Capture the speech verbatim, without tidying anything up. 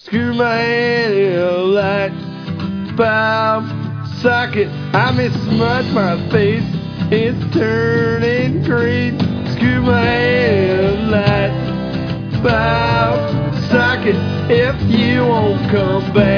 Screw my hand in a light bulb socket. I may smudge my face, it's turning green. Screw my hand in a light bulb socket if you won't come back.